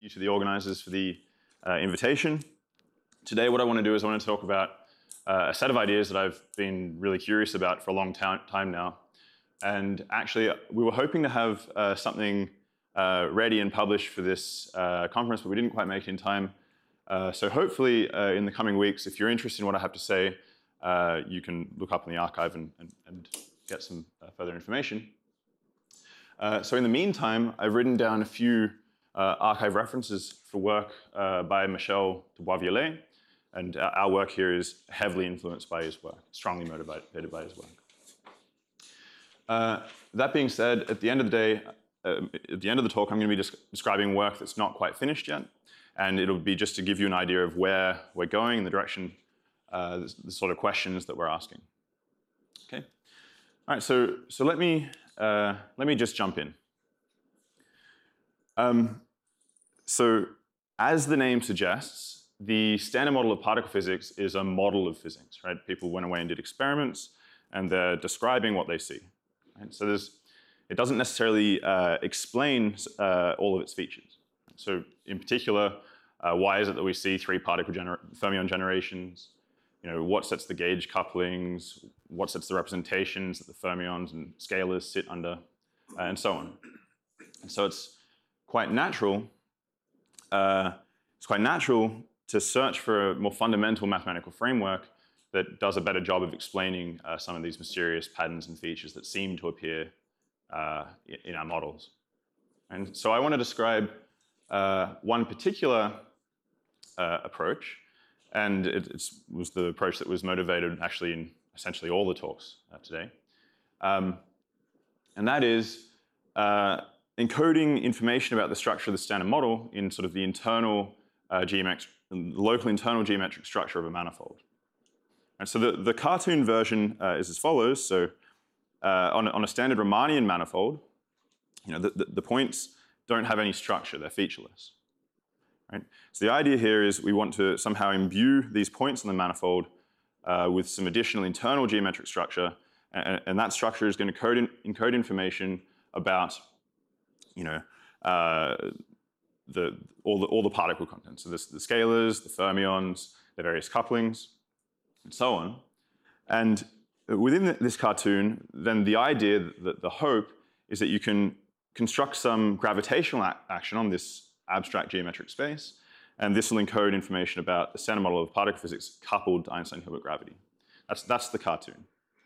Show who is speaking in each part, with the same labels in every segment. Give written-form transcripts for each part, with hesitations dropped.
Speaker 1: you to the organizers for the invitation. Today, what I want to do is I want to talk about a set of ideas that I've been really curious about for a long time now. And actually, we were hoping to have something ready and published for this conference, but we didn't quite make it in time. So hopefully, in the coming weeks, if you're interested in what I have to say, you can look up in the archive and get some further information. So in the meantime, I've written down a few archive references for work by Michel de Boisviolet, and our work here is heavily influenced by his work, strongly motivated by his work. That being said, at the end of the day, at the end of the talk, I'm going to be describing work that's not quite finished yet, and it'll be just to give you an idea of where we're going in the direction, the sort of questions that we're asking. Okay. All right. So let me just jump in. So as the name suggests, the Standard Model of particle physics is a model of physics, right? People went away and did experiments, and they're describing what they see. Right? So it doesn't necessarily explain all of its features. So in particular, why is it that we see three particle fermion generations? What sets the gauge couplings? What sets the representations that the fermions and scalars sit under, and so on. And so it's quite natural. To search for a more fundamental mathematical framework that does a better job of explaining some of these mysterious patterns and features that seem to appear in our models. And so I want to describe one particular approach, and it was the approach that was motivated actually in essentially all the talks today. And that is encoding information about the structure of the standard model in sort of the internal local internal geometric structure of a manifold. And so the cartoon version is as follows. So on a standard Riemannian manifold, the points don't have any structure, they're featureless. Right? So the idea here is we want to somehow imbue these points in the manifold with some additional internal geometric structure, and that structure is going to encode information about all the particle contents. So the scalars, the fermions, the various couplings, and so on. And within this cartoon, then the idea, the hope, is that you can construct some gravitational action on this abstract geometric space, and this will encode information about the standard model of particle physics coupled to Einstein-Hilbert gravity. That's the cartoon.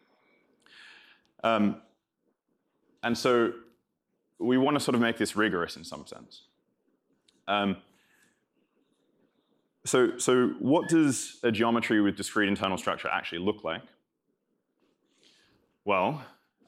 Speaker 1: And so we want to sort of make this rigorous in some sense. So what does a geometry with discrete internal structure actually look like? Well,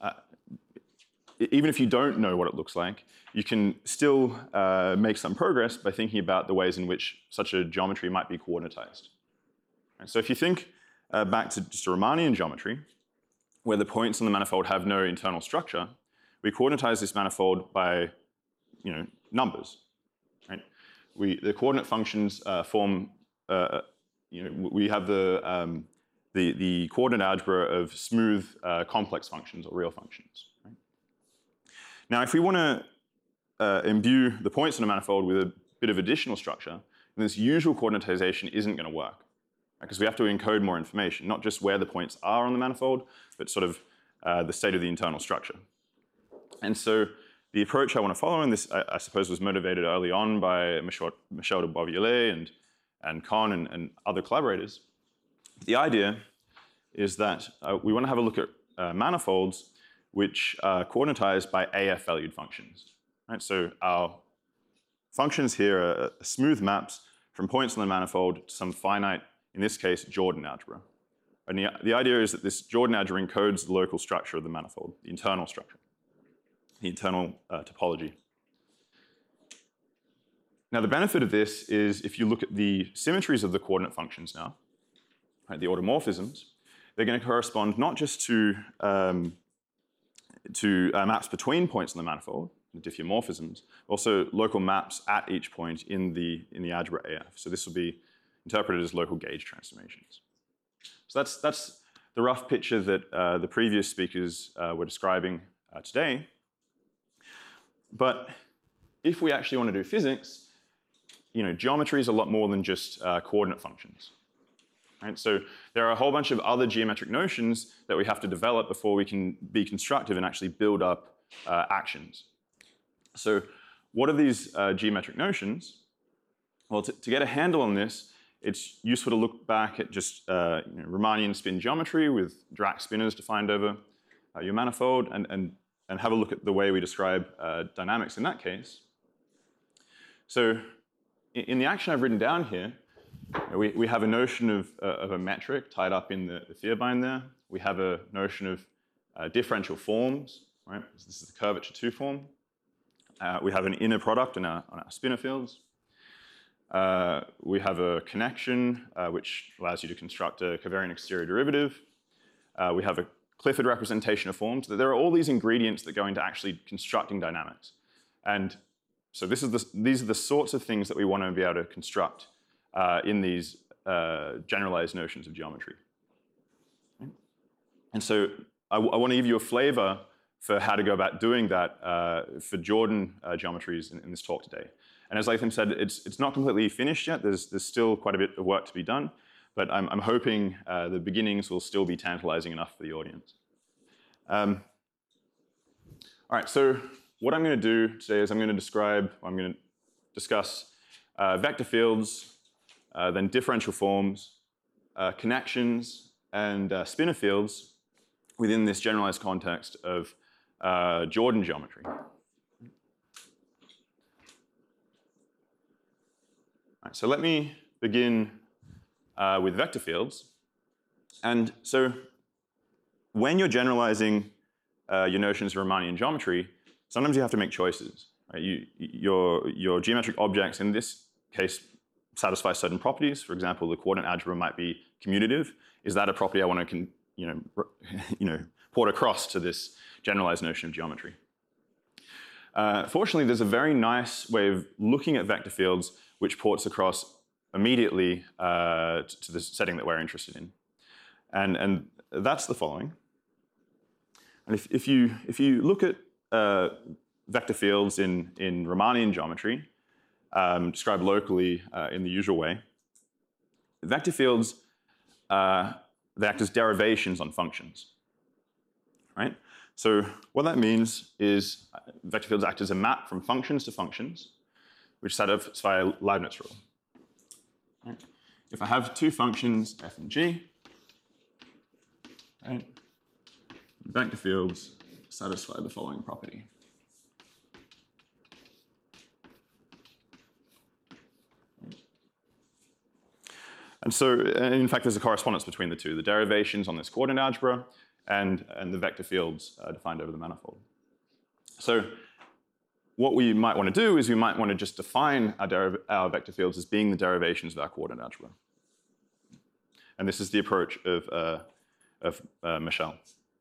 Speaker 1: even if you don't know what it looks like, you can still make some progress by thinking about the ways in which such a geometry might be coordinatized. And so if you think back to just a Riemannian geometry, where the points on the manifold have no internal structure, we coordinatize this manifold by numbers. Right? The coordinate functions form. We have the coordinate algebra of smooth complex functions or real functions. Right? Now, if we want to imbue the points in a manifold with a bit of additional structure, then this usual coordinatization isn't going to work, because we have to encode more information, not just where the points are on the manifold, but sort of the state of the internal structure. And so the approach I want to follow, and this, I suppose, was motivated early on by Michel de Boisviolet and Kohn and other collaborators. The idea is that we want to have a look at manifolds which are coordinatized by AF-valued functions. Right? So our functions here are smooth maps from points on the manifold to some finite, in this case, Jordan algebra. And the idea is that this Jordan algebra encodes the local structure of the manifold, the internal structure, the internal topology. Now, the benefit of this is if you look at the symmetries of the coordinate functions now, right, the automorphisms, they're going to correspond not just to maps between points in the manifold, the diffeomorphisms, also local maps at each point in the algebra AF. So this will be interpreted as local gauge transformations. So that's the rough picture that the previous speakers were describing today. But if we actually want to do physics, geometry is a lot more than just coordinate functions. Right? So there are a whole bunch of other geometric notions that we have to develop before we can be constructive and actually build up actions. So what are these geometric notions? Well, to get a handle on this, it's useful to look back at just Riemannian spin geometry with Dirac spinors defined over your manifold and have a look at the way we describe dynamics in that case. So in the action I've written down here, we have a notion of a metric tied up in the Thierbine there. We have a notion of differential forms, right? This is the curvature 2 form. We have an inner product on our spinor fields. We have a connection, which allows you to construct a covariant exterior derivative. We have a Clifford representation of forms. There are all these ingredients that go into actually constructing dynamics. And so these are the sorts of things that we want to be able to construct in these generalized notions of geometry. And so I want to give you a flavor for how to go about doing that for Jordan geometries in this talk today. And as Latham said, it's not completely finished yet. There's still quite a bit of work to be done, but I'm hoping the beginnings will still be tantalizing enough for the audience. All right, so what I'm going to do today is I'm going to discuss vector fields, then differential forms, connections, and spinor fields within this generalized context of Jordan geometry. All right, so let me begin with vector fields. And so when you're generalizing your notions of Riemannian geometry, sometimes you have to make choices. Right? Your geometric objects, in this case, satisfy certain properties. For example, the coordinate algebra might be commutative. Is that a property I want to port across to this generalized notion of geometry? Fortunately, there's a very nice way of looking at vector fields which ports across immediately to the setting that we're interested in. And that's the following. And if you look at vector fields in Riemannian geometry, described locally in the usual way, vector fields, they act as derivations on functions. Right? So what that means is vector fields act as a map from functions to functions, which satisfy a Leibniz rule. Right? If I have two functions, f and g, right, vector fields satisfy the following property. And so, in fact, there's a correspondence between the two, the derivations on this coordinate algebra and the vector fields defined over the manifold. So what we might want to do is we might want to just define our vector fields as being the derivations of our coordinate algebra. And this is the approach of Michel.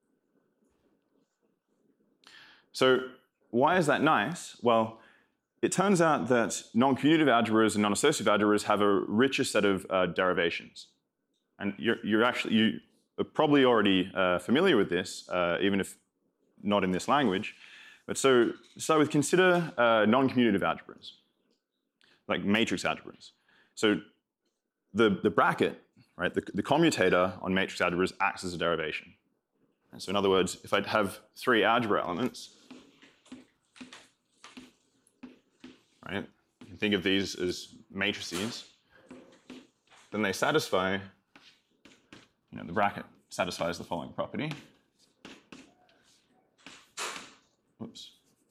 Speaker 1: So why is that nice? Well, it turns out that non-commutative algebras and non-associative algebras have a richer set of derivations. And you are probably already familiar with this, even if not in this language. But so to start with, consider non-commutative algebras, like matrix algebras. So the bracket, right, the commutator on matrix algebras acts as a derivation. And so in other words, if I have three algebra elements, right, you can think of these as matrices, then they satisfy, the bracket satisfies the following property. Oops.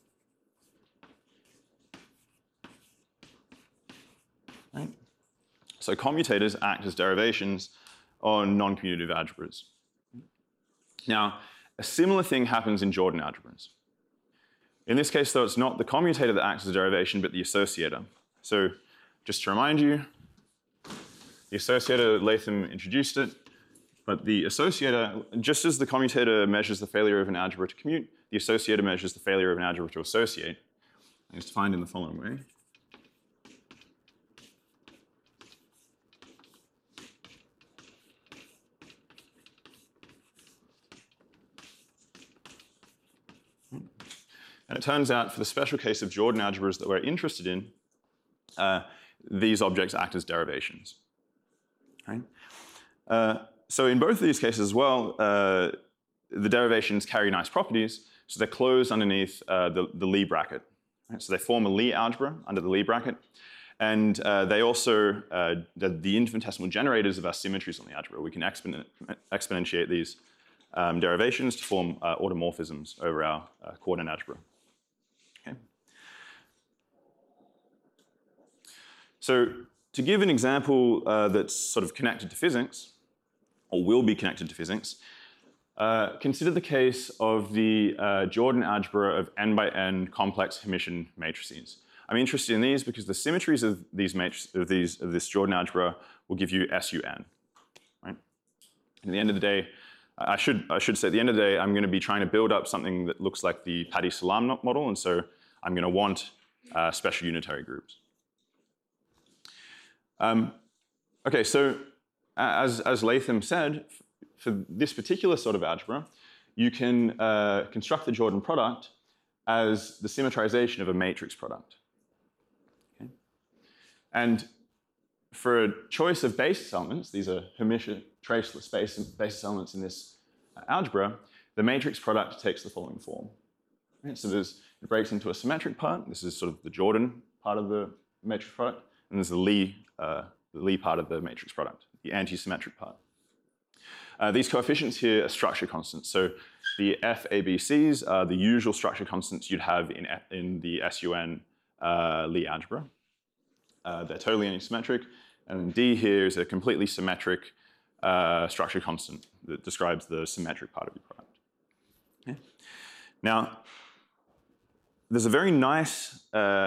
Speaker 1: Right. So commutators act as derivations on non-commutative algebras. Now, a similar thing happens in Jordan algebras. In this case, though, it's not the commutator that acts as a derivation, but the associator. So just to remind you, the associator, Latham introduced it, but the associator, just as the commutator measures the failure of an algebra to commute, the associator measures the failure of an algebra to associate. And it's defined in the following way. And it turns out, for the special case of Jordan algebras that we're interested in these objects act as derivations. Right? So in both of these cases as well, the derivations carry nice properties, so they're closed underneath the Lie bracket. Right? So they form a Lie algebra under the Lie bracket, and they also, the infinitesimal generators of our symmetries on the algebra. We can exponentiate these derivations to form automorphisms over our coordinate algebra. Okay. So to give an example that's sort of connected to physics, or will be connected to physics, consider the case of the Jordan algebra of n by n complex Hermitian matrices. I'm interested in these because the symmetries of this Jordan algebra will give you SUN. Right? At the end of the day, I should say at the end of the day, I'm going to be trying to build up something that looks like the Patti-Salam model, and so I'm going to want special unitary groups. Okay, so as Latham said, for this particular sort of algebra, you can construct the Jordan product as the symmetrization of a matrix product. Okay? And for a choice of basis elements, these are Hermitian traceless basis elements in this algebra, the matrix product takes the following form. Right? So it breaks into a symmetric part. This is sort of the Jordan part of the matrix product, and there's the Lie part of the matrix product, the anti-symmetric part. These coefficients here are structure constants. So the FABCs are the usual structure constants you'd have in the SUN Lie algebra. They're totally antisymmetric. And D here is a completely symmetric structure constant that describes the symmetric part of your product. Okay. Now, there's a nice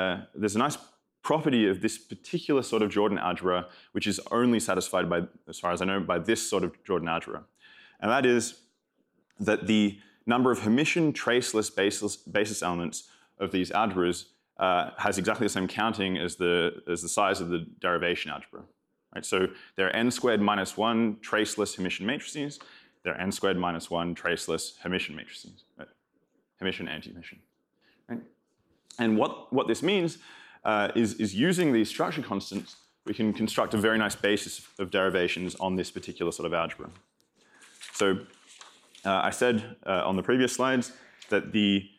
Speaker 1: property of this particular sort of Jordan algebra, which is only satisfied by, as far as I know, by this sort of Jordan algebra. And that is that the number of Hermitian traceless basis elements of these algebras has exactly the same counting as the size of the derivation algebra. Right? So there are n squared minus 1 traceless Hermitian matrices. There are n squared minus 1 traceless Hermitian matrices. Right? Hermitian, anti-Hermitian. Right? And what this means is using these structure constants, we can construct a very nice basis of derivations on this particular sort of algebra. So I said on the previous slides that the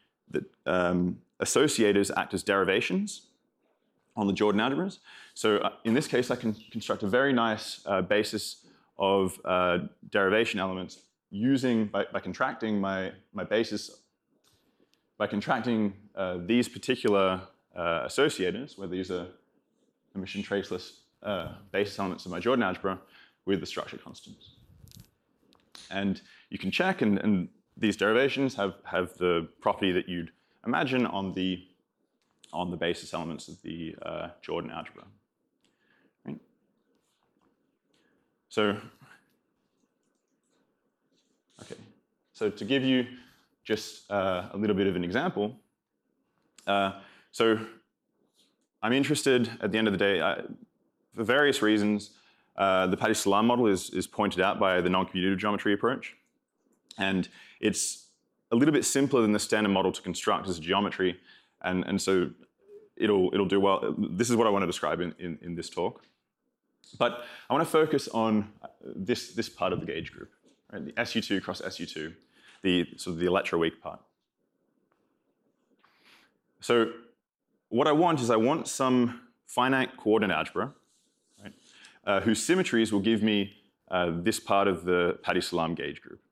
Speaker 1: associators act as derivations on the Jordan algebras. So in this case, I can construct a very nice basis of derivation elements using, by contracting my basis, by contracting these particular associators, where these are Hermitian traceless basis elements of my Jordan algebra, with the structure constants. And you can check, and these derivations have the property that you'd imagine on the basis elements of the Jordan algebra. Right? So, okay. So to give you just a little bit of an example, so I'm interested, at the end of the day, for various reasons, the Patti-Salam model is pointed out by the non-commutative geometry approach. And it's a little bit simpler than the standard model to construct as a geometry. And so it'll do well. This is what I want to describe in this talk. But I want to focus on this part of the gauge group, right? The SU2 cross SU2, the electroweak part. So what I want some finite coordinate algebra, right, whose symmetries will give me this part of the Patti-Salam gauge group.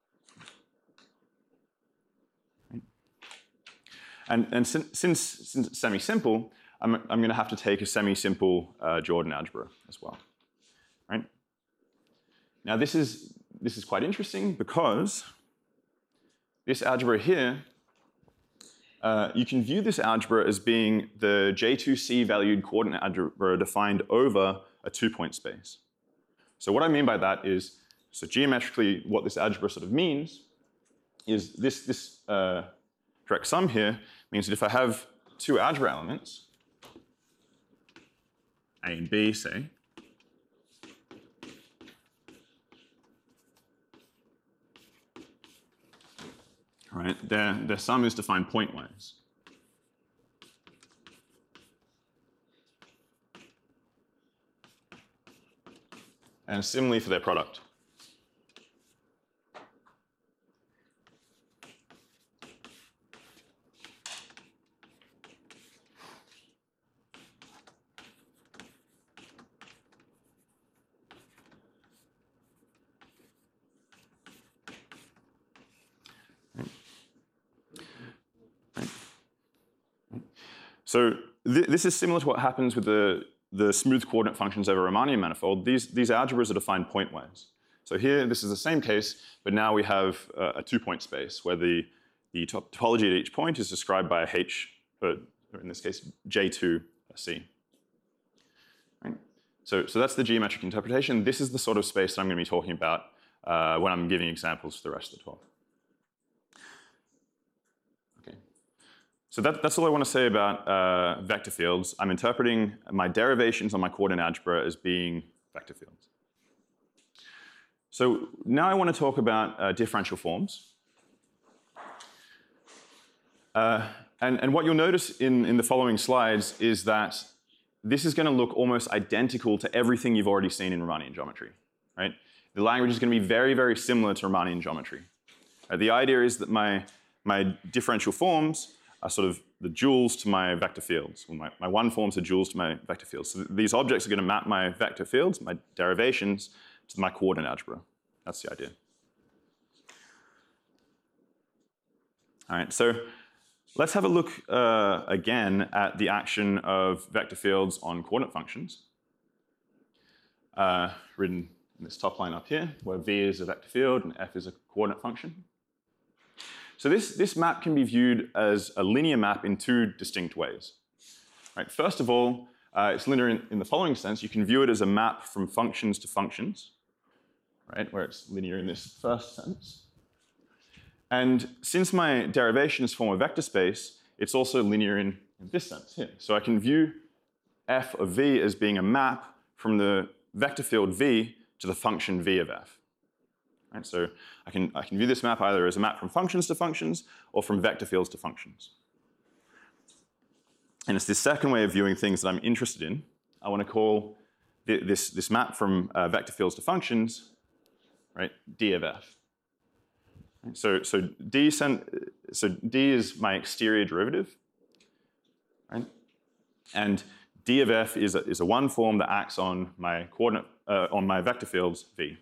Speaker 1: Right? And since it's semi-simple, I'm going to have to take a semi-simple Jordan algebra as well. Right? Now this is quite interesting because this algebra here, you can view this algebra as being the J2C valued coordinate algebra defined over a two-point space. So what I mean by that is, so geometrically, what this algebra sort of means is this direct sum here means that if I have two algebra elements, A and B, say, right, their sum is defined pointwise. and similarly for their product. So this is similar to what happens with the smooth coordinate functions over Riemannian manifold. These algebras are defined pointwise. So here, this is the same case, but now we have a two-point space where the topology at each point is described by a h, or in this case, J2C. Right? So that's the geometric interpretation. This is the sort of space that I'm going to be talking about when I'm giving examples for the rest of the talk. So that's all I want to say about vector fields. I'm interpreting my derivations on my coordinate algebra as being vector fields. So now I want to talk about differential forms. And what you'll notice in the following slides is that this is going to look almost identical to everything you've already seen in Riemannian geometry. Right? The language is going to be very, very similar to Riemannian geometry. The idea is that my differential forms are sort of the duals to my vector fields. Well, my one forms are duals to my vector fields. So these objects are going to map my vector fields, my derivations, to my coordinate algebra. That's the idea. All right, so let's have a look again at the action of vector fields on coordinate functions. Written in this top line up here, where v is a vector field and f is a coordinate function. So this map can be viewed as a linear map in two distinct ways. Right, first of all, it's linear in the following sense. You can view it as a map from functions to functions, right, where it's linear in this first sense. And since my derivations form a vector space, it's also linear in this sense here. So I can view f of v as being a map from the vector field v to the function v of f. Right, so I can view this map either as a map from functions to functions or from vector fields to functions. And it's this second way of viewing things that I'm interested in. I want to call this map from vector fields to functions, right, d of f. Right, so d is my exterior derivative, right? And d of f is a one form that acts on my coordinate on my vector fields v.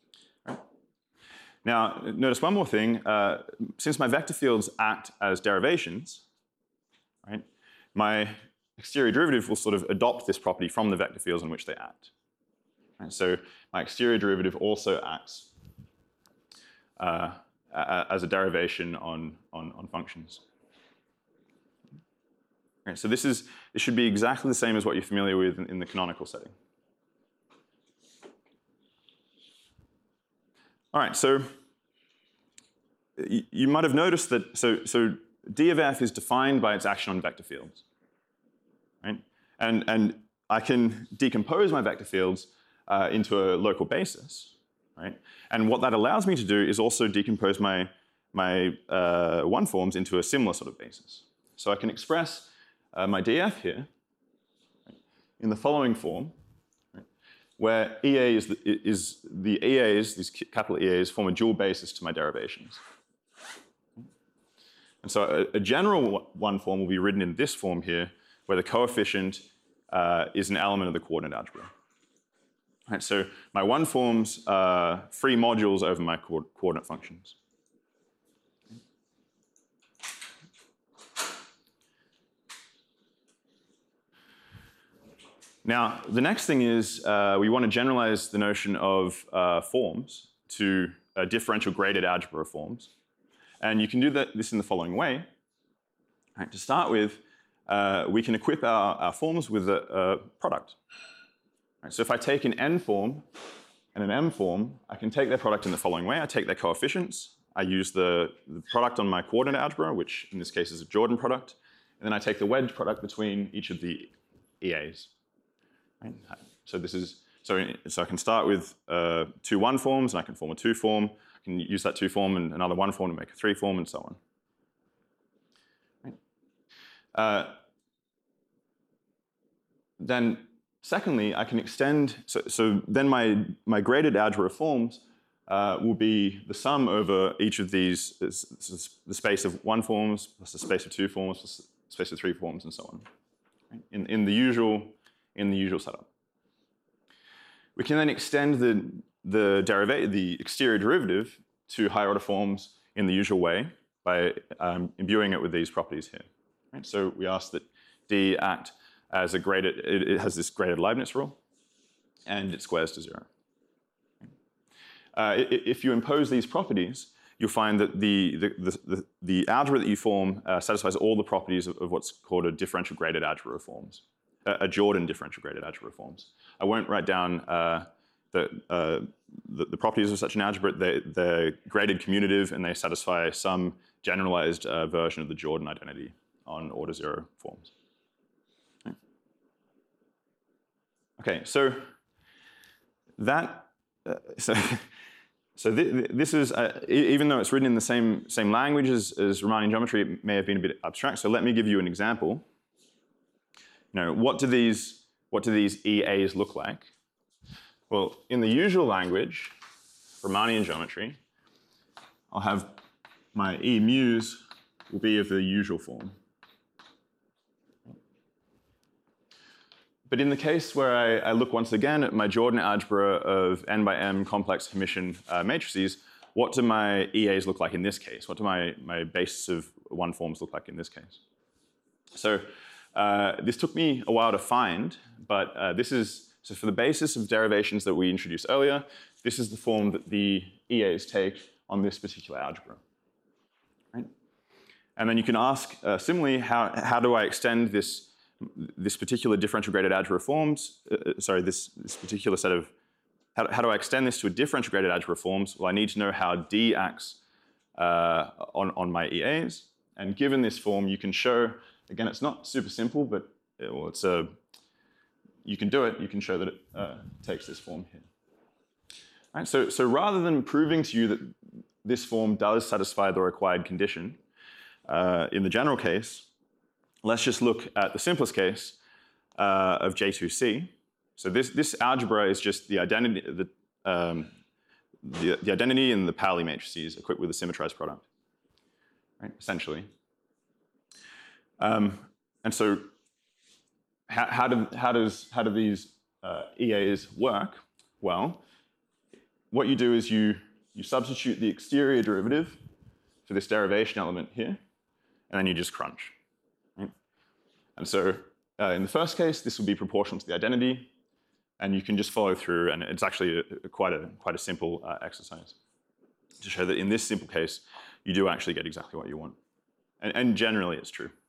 Speaker 1: Now, notice one more thing. Since my vector fields act as derivations, right, my exterior derivative will sort of adopt this property from the vector fields in which they act. Right, so my exterior derivative also acts as a derivation on functions. Right, so this should be exactly the same as what you're familiar with in the canonical setting. All right, so you might have noticed that, so d of f is defined by its action on vector fields, right? And I can decompose my vector fields into a local basis, right? And what that allows me to do is also decompose my one forms into a similar sort of basis. So I can express my df here, right, in the following form, where EA is the EAs, these capital EAs, form a dual basis to my derivations. And so a general one form will be written in this form here, where the coefficient is an element of the coordinate algebra. Right, so my one forms are free modules over my coordinate functions. Now, the next thing is we want to generalize the notion of forms to differential graded algebra forms. And you can do this in the following way. Right, to start with, we can equip our forms with a product. Right, so if I take an n form and an m form, I can take their product in the following way. I take their coefficients. I use the product on my coordinate algebra, which in this case is a Jordan product. And then I take the wedge product between each of the EAs. Right? So I can start with two one forms, and I can form a two form. I can use that two form and another one form to make a three form, and so on. Right? Then Secondly, I can extend, so then my graded algebra forms will be the sum over each of these, the space of 1 forms, plus the space of 2 forms, plus the space of 3 forms, and so on, right? in the usual setup. We can then extend the exterior derivative to higher order forms in the usual way by imbuing it with these properties here. Right? So we ask that D act as a graded, it has this graded Leibniz rule, and it squares to 0. If you impose these properties, you'll find that the algebra that you form satisfies all the properties of what's called a differential graded algebra forms, a Jordan differential graded algebra forms. I won't write down the properties of such an algebra. They're graded commutative, and they satisfy some generalized version of the Jordan identity on order 0 forms. Okay, so that this is even though it's written in the same language as Riemannian geometry, it may have been a bit abstract. So let me give you an example. What do these EAs look like? Well, in the usual language, Riemannian geometry, I'll have my E mu's will be of the usual form. But in the case where I look once again at my Jordan algebra of n by m complex Hermitian matrices, what do my EAs look like in this case? What do my basis of 1 forms look like in this case? So this took me a while to find, but so for the basis of derivations that we introduced earlier, this is the form that the EAs take on this particular algebra. Right? And then you can ask, similarly, how do I extend this particular differential graded algebra forms, this particular set of, how do I extend this to a differential graded algebra forms? Well, I need to know how D acts on my EAs. And given this form, you can show, again, it's not super simple, but you can do it. You can show that it takes this form here. Right, so rather than proving to you that this form does satisfy the required condition in the general case, let's just look at the simplest case of J2C. So this algebra is just the identity, the identity and the Pauli matrices equipped with a symmetrized product, right? Essentially. And so, how do these EAs work? Well, what you do is you substitute the exterior derivative for this derivation element here, and then you just crunch. And so in the first case, this will be proportional to the identity, and you can just follow through, and it's actually quite a simple exercise to show that in this simple case, you do actually get exactly what you want. And generally, it's true.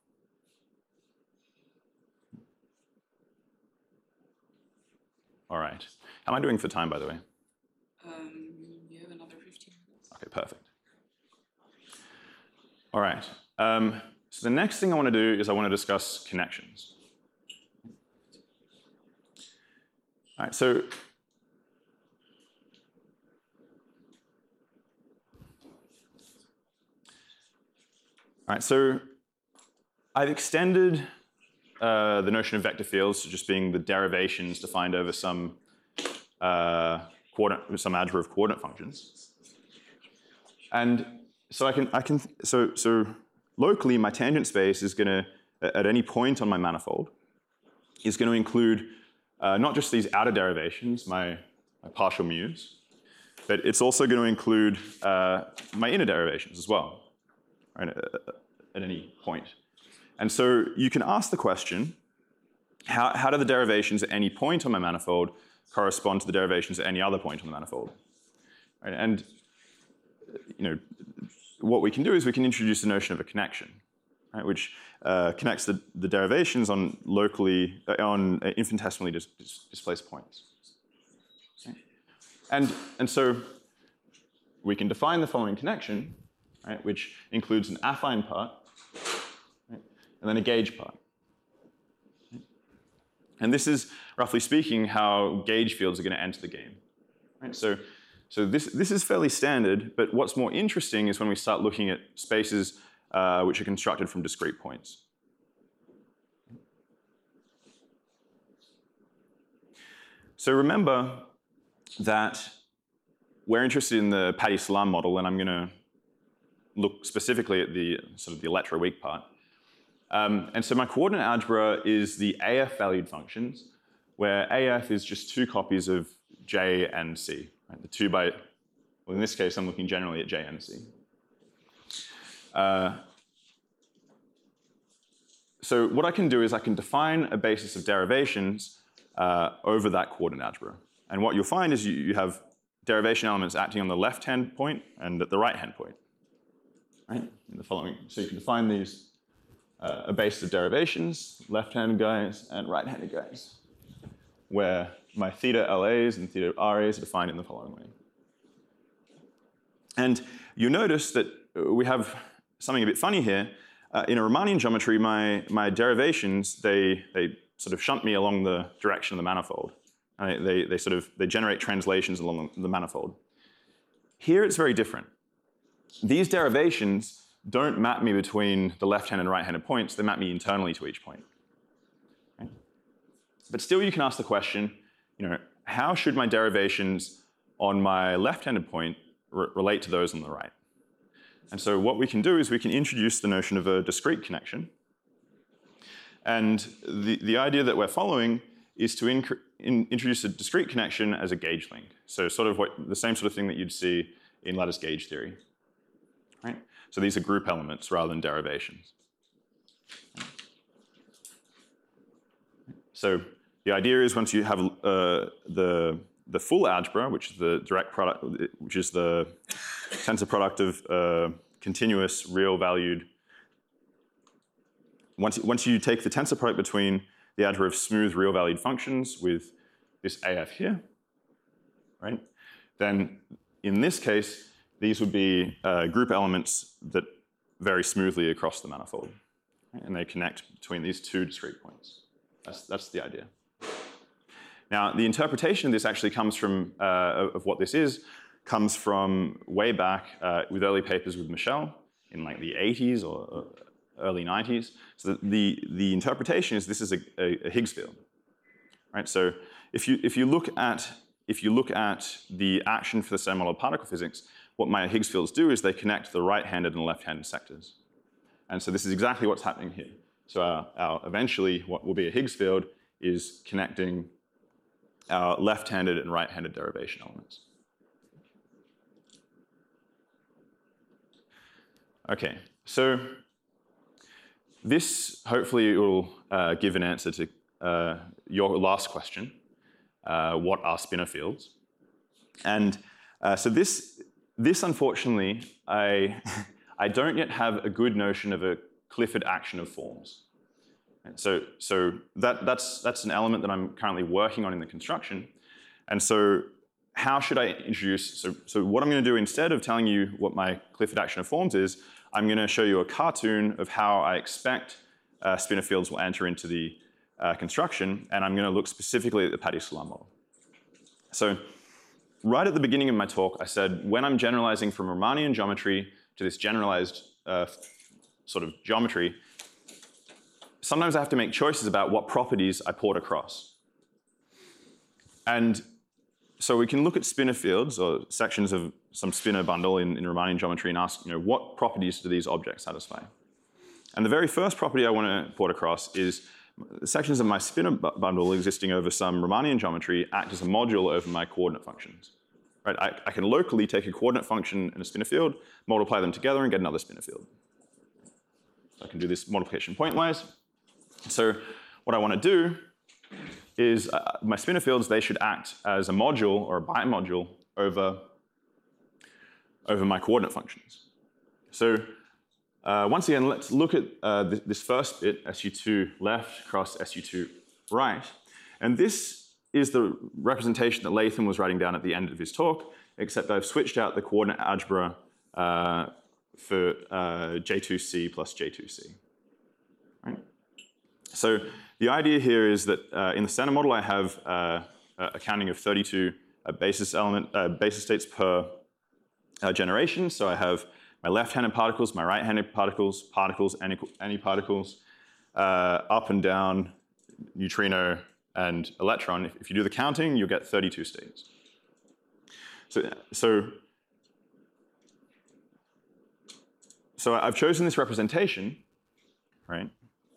Speaker 1: All right. How am I doing for time, by the way?
Speaker 2: You have another 15 minutes.
Speaker 1: Okay, perfect. All right. So the next thing I want to do is I want to discuss connections. All right, so I've extended the notion of vector fields to just being the derivations defined over some algebra of coordinate functions, and so so locally, my tangent space is going to, at any point on my manifold, is going to include not just these outer derivations, my partial mu's, but it's also going to include my inner derivations as well, right, at any point. And so you can ask the question, how do the derivations at any point on my manifold correspond to the derivations at any other point on the manifold? Right? And what we can do is we can introduce the notion of a connection, right, which connects the derivations on infinitesimally displaced points. Okay. And so we can define the following connection, right, which includes an affine part, right, and then a gauge part. Right. And this is, roughly speaking, how gauge fields are going to enter the game. Right. So this is fairly standard, but what's more interesting is when we start looking at spaces which are constructed from discrete points. So remember that we're interested in the Patti-Salam model, and I'm going to look specifically at the sort of the electroweak part. And so my coordinate algebra is the AF valued functions, where AF is just two copies of J and C. Right? The two by, well, in this case, I'm looking generally at J and C. So what I can do is I can define a basis of derivations over that coordinate algebra. And what you'll find is you have derivation elements acting on the left-hand point and at the right-hand point. Right? In the following, so you can define these a basis of derivations, left-handed guys and right-handed guys, where my theta LAs and theta RAs are defined in the following way. And you notice that we have something a bit funny here. In a Riemannian geometry, my derivations, they sort of shunt me along the direction of the manifold. They generate translations along the manifold. Here it's very different. These derivations don't map me between the left-handed and right-handed points. They map me internally to each point. Okay? But still, you can ask the question, how should my derivations on my left-handed point relate to those on the right? And so what we can do is we can introduce the notion of a discrete connection. And the idea that we're following is to introduce a discrete connection as a gauge link. So sort of the same sort of thing that you'd see in lattice gauge theory. Right? So these are group elements rather than derivations. So the idea is once you have the full algebra, which is the direct product, which is the tensor product of continuous real valued. Once you take the tensor product between the algebra of smooth real valued functions with this AF here, right? Then in this case, these would be group elements that vary smoothly across the manifold, right? And they connect between these two discrete points. That's the idea. Now, the interpretation of this actually comes from, of what this is, comes from way back with early papers with Michel in like the 80s or early 90s. So the interpretation is this is a Higgs field, right? So if you look at the action for the standard model of particle physics, what my Higgs fields do is they connect the right-handed and left-handed sectors. And so this is exactly what's happening here. So eventually, what will be a Higgs field is connecting our left-handed and right-handed derivation elements. Okay, so this hopefully will give an answer to your last question, what are spinor fields? And so this unfortunately, I don't yet have a good notion of a Clifford action of forms. And so that's an element that I'm currently working on in the construction. And so how should I introduce, so what I'm going to do instead of telling you what my Clifford action of forms is, I'm going to show you a cartoon of how I expect spinor fields will enter into the construction, and I'm going to look specifically at the Patti-Salam model. So right at the beginning of my talk, I said when I'm generalizing from Riemannian geometry to this generalized sort of geometry, sometimes I have to make choices about what properties I port across. And so we can look at spinor fields or sections of some spinor bundle in Riemannian geometry and ask, what properties do these objects satisfy? And the very first property I want to port across is sections of my spinor bundle existing over some Riemannian geometry act as a module over my coordinate functions. Right? I can locally take a coordinate function and a spinor field, multiply them together, and get another spinor field. So I can do this multiplication pointwise. So what I want to do is my spinor fields, they should act as a module or a bimodule over my coordinate functions. So once again, let's look at this first bit, SU2 left cross SU2 right. And this is the representation that Latham was writing down at the end of his talk, except I've switched out the coordinate algebra for J2C plus J2C. Right? So the idea here is that in the standard model, I have a counting of 32 basis states per generation. So I have my left-handed particles, my right-handed particles, particles, antiparticles, up and down, neutrino, and electron, if you do the counting, you'll get 32 states. So I've chosen this representation, right?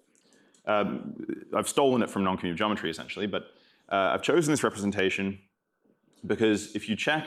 Speaker 1: I've stolen it from non-commutative geometry, essentially, but I've chosen this representation because if you check,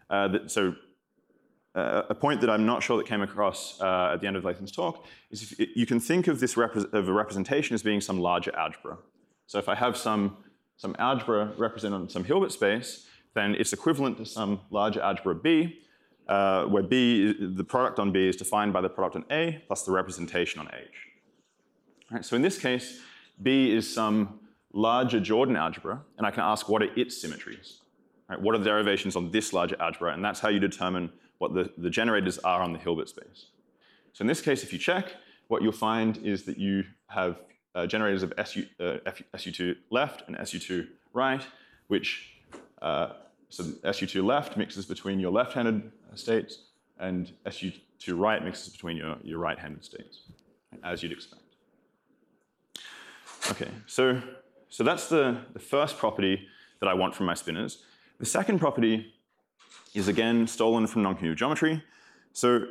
Speaker 1: a point that I'm not sure that came across at the end of Lathan's talk is you can think of this of a representation as being some larger algebra. So if I have some algebra represented on some Hilbert space, then it's equivalent to some larger algebra B, where the product on B is defined by the product on A plus the representation on H. Right, so in this case, B is some larger Jordan algebra, and I can ask what are its symmetries. Right, what are the derivations on this larger algebra, and that's how you determine what the generators are on the Hilbert space. So in this case, if you check, what you'll find is that you have generators of SU2 left and SU2 right, which, so SU2 left mixes between your left-handed states, and SU2 right mixes between your right-handed states, as you'd expect. Okay, so that's the first property that I want from my spinners. The second property is again stolen from non-commutative geometry. So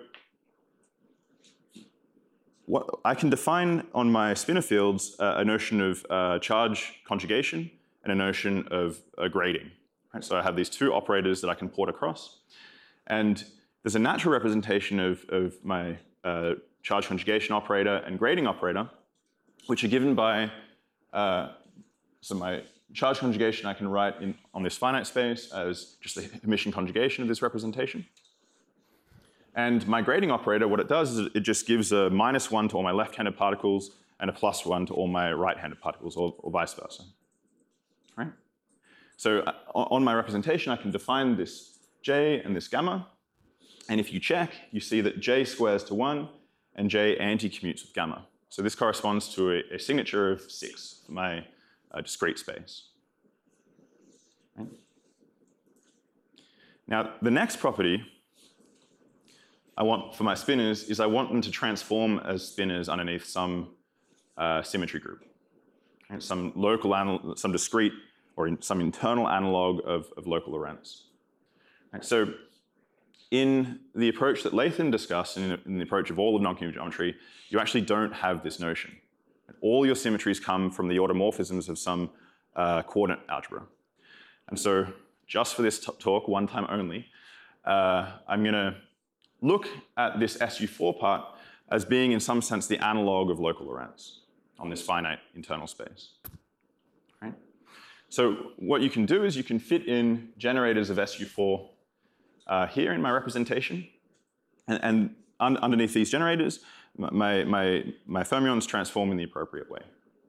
Speaker 1: I can define on my spinor fields a notion of charge conjugation and a notion of grading. Right? So I have these two operators that I can port across. And there's a natural representation of my charge conjugation operator and grading operator, which are given by, so my charge conjugation I can write on this finite space as just the Hermitian conjugation of this representation. And my grading operator, what it does is it just gives a -1 to all my left-handed particles and a +1 to all my right-handed particles, or vice versa. Right? So on my representation, I can define this J and this gamma. And if you check, you see that J squares to 1 and J anti-commutes with gamma. So this corresponds to a signature of 6 for my discrete space. Right? Now, the next property I want for my spinners is I want them to transform as spinners underneath some symmetry group. Right? Some local, some discrete, or some internal analog of local Lorentz. Right? So in the approach that Lathan discussed, and in the approach of all of non-commutative geometry, you actually don't have this notion. All your symmetries come from the automorphisms of some coordinate algebra. And so just for this talk, one time only, I'm going to look at this SU4 part as being in some sense the analog of local Lorentz on this finite internal space. Right? So what you can do is you can fit in generators of SU4 here in my representation, and underneath these generators, my fermions transform in the appropriate way.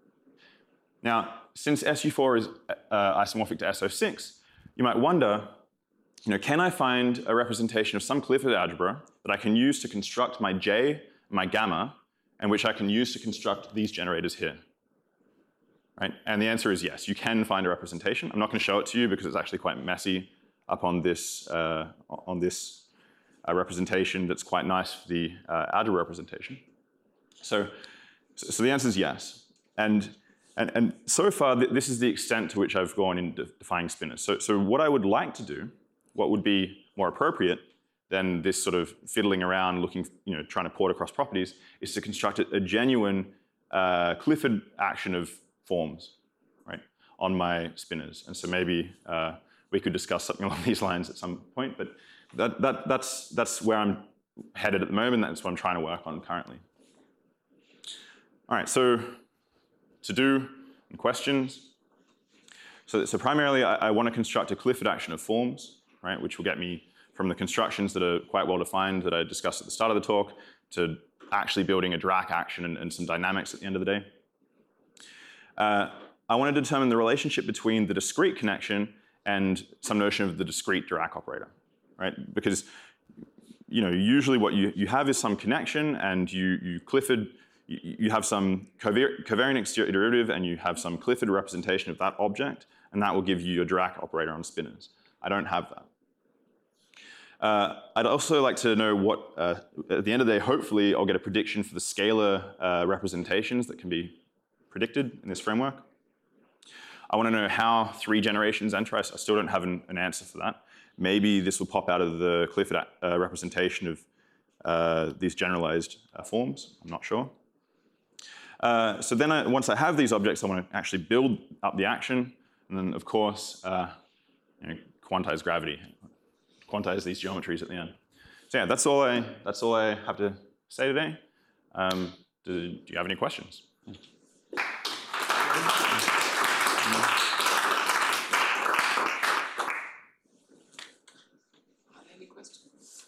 Speaker 1: Now, since SU4 is isomorphic to SO6, you might wonder, can I find a representation of some Clifford algebra that I can use to construct my J, my gamma, and which I can use to construct these generators here? Right? And the answer is yes, you can find a representation. I'm not going to show it to you because it's actually quite messy up on this representation that's quite nice for the algebra representation. So the answer is yes. And so far, this is the extent to which I've gone in defining spinners. So what I would like to do, what would be more appropriate than this sort of fiddling around, looking, trying to port across properties, is to construct a genuine Clifford action of forms, right, on my spinners. And so maybe we could discuss something along these lines at some point, but that's where I'm headed at the moment. That's what I'm trying to work on currently. All right, so to do questions. So primarily, I want to construct a Clifford action of forms, right, which will get me from the constructions that are quite well defined that I discussed at the start of the talk to actually building a Dirac action and some dynamics at the end of the day. I want to determine the relationship between the discrete connection and some notion of the discrete Dirac operator, right? Because usually what you have is some connection, and you Clifford, you have some covariant exterior derivative, and you have some Clifford representation of that object, and that will give you your Dirac operator on spinners. I don't have that. I'd also like to know what, at the end of the day, hopefully I'll get a prediction for the scalar representations that can be predicted in this framework. I want to know how 3 generations enter. I still don't have an answer for that. Maybe this will pop out of the Clifford representation of these generalized forms. I'm not sure. So then once I have these objects, I want to actually build up the action. And then, of course, quantize gravity, quantize these geometries at the end. So yeah, that's all I have to say today. Do you have any questions?
Speaker 2: Any questions?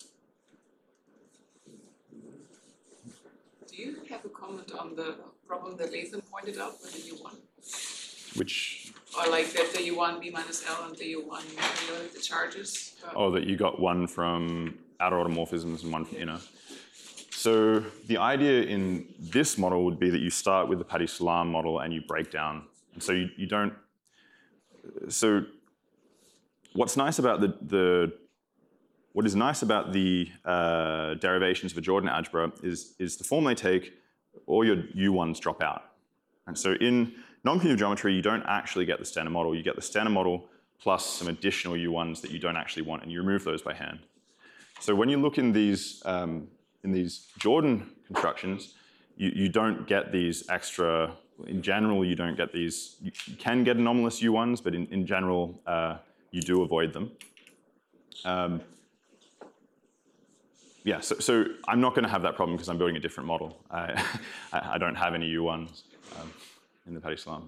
Speaker 2: Do you have a comment on the problem that Latham pointed out with the U1?
Speaker 1: Which?
Speaker 2: Or like that the U1 B minus L and the U1 the charges?
Speaker 1: Oh, that you got one from outer automorphisms and one from inner. So the idea in this model would be that you start with the Patti-Salam model and you break down. And so you don't. So what's nice about what is nice about the derivations of a Jordan algebra is the form they take, all your U1s drop out. And so in non-commutative geometry, you don't actually get the standard model. You get the standard model plus some additional U1s that you don't actually want, and you remove those by hand. So when you look in these Jordan constructions, you don't get these extra. In general, you don't get these. You can get anomalous U1s, but in general, you do avoid them. Yeah, so I'm not going to have that problem because I'm building a different model. I don't have any U1s in the Patti-Salam.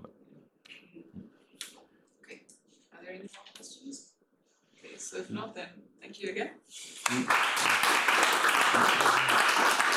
Speaker 2: Okay, are there any more questions? Okay, so if not, then thank you again.